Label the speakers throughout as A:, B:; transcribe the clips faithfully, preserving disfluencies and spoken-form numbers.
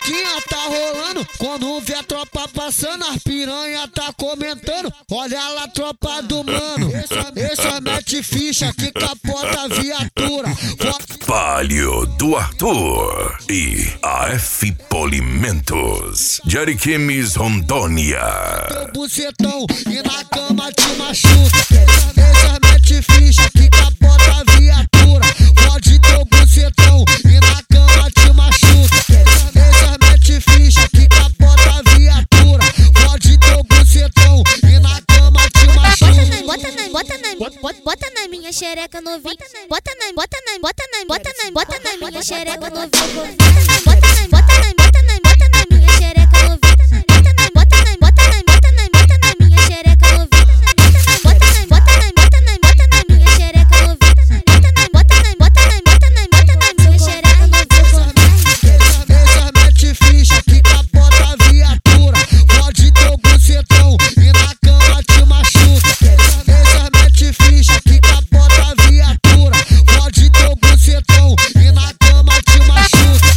A: fofoquinha tá rolando, quando vê a tropa passando, as piranha tá comentando. Olha lá a tropa do mano, esse mete ficha que capota a viatura.
B: Palio do Arthur e A F Polimentos de Ariquemes, Rondônia.
A: Teu bucetão e na cama te machuca. Esse mete ficha que capota a viatura. Pode teu bucetão e na cama te machuca. Esse mete ficha que capota a viatura. Pode teu bucetão e na cama te machuca.
C: Bota na, bota na, bota, bota na minha xereca novinha. Bota na, bota na, bota na, bota na, bota na minha xereca novinha. Bota na, bota na, bota na, bota na minha xereca novinha. Bota na, bota na, bota na, bota na, bota na minha xereca novinha. Bota na, bota na, bota na, bota na minha xereca novinha. Bota na, bota na, bota na, bota na, bota na minha xereca novinha.
A: Esse mete ficha que capota a viatura. Pode teu bucetão e na cama te machuca. Esse mete ficha que capota a viatura. Pode teu bucetão e na cama te machuca.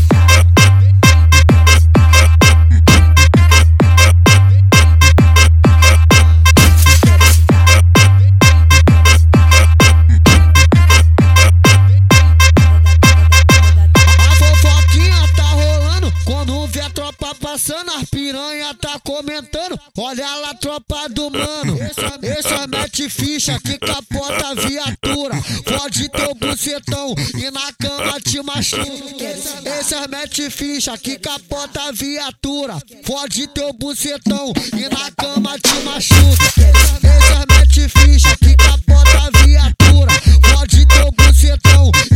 A: A fofoquinha tá rolando, quando vê a tropa passando, as piranha tá comentando. Olha lá a tropa do mano, esse mete ficha que capota a viatura. Pode teu bucetão e na cama te machuca. Esse mete ficha que capota a viatura. Pode teu bucetão e na cama te machuca. Esse mete ficha que capota a viatura. Pode teu bucetão